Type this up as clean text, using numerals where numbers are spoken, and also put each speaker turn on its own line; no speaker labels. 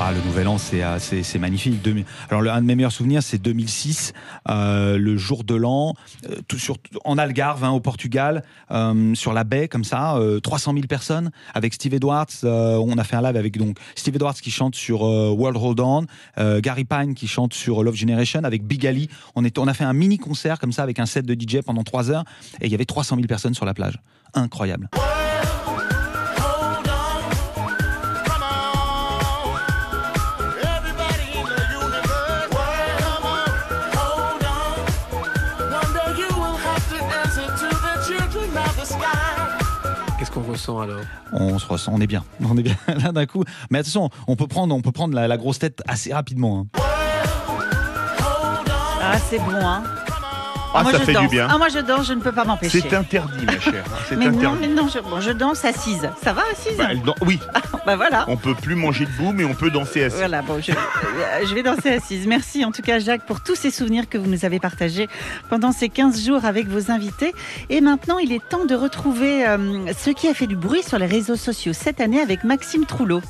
Ah, le Nouvel An, c'est magnifique. Alors, un de mes meilleurs souvenirs, c'est 2006, le jour de l'an, en Algarve, au Portugal, sur la baie, comme ça, 300 000 personnes, avec Steve Edwards. On a fait un live avec donc Steve Edwards qui chante sur World Hold On, Gary Pine qui chante sur Love Generation, avec Big Ali. On a fait un mini-concert comme ça, avec un set de DJ pendant 3 heures, et il y avait 300 000 personnes sur la plage. Incroyable.
Qu'est-ce qu'on ressent alors ?
On se ressent, on est bien là d'un coup. Mais attention, on peut prendre la grosse tête assez rapidement.
Ah, c'est bon, hein.
Moi, ça fait du bien.
Moi je danse, je ne peux pas m'empêcher.
C'est interdit, ma chère. C'est
mais
interdit.
non, je danse assise. Ça va assise ?
Oui.
Voilà.
On peut plus manger debout, mais on peut danser assise.
Voilà, bon, je vais danser assise. Merci en tout cas, Jacques, pour tous ces souvenirs que vous nous avez partagés pendant ces 15 jours avec vos invités. Et maintenant, il est temps de retrouver ce qui a fait du bruit sur les réseaux sociaux cette année avec Maxime Trouleau.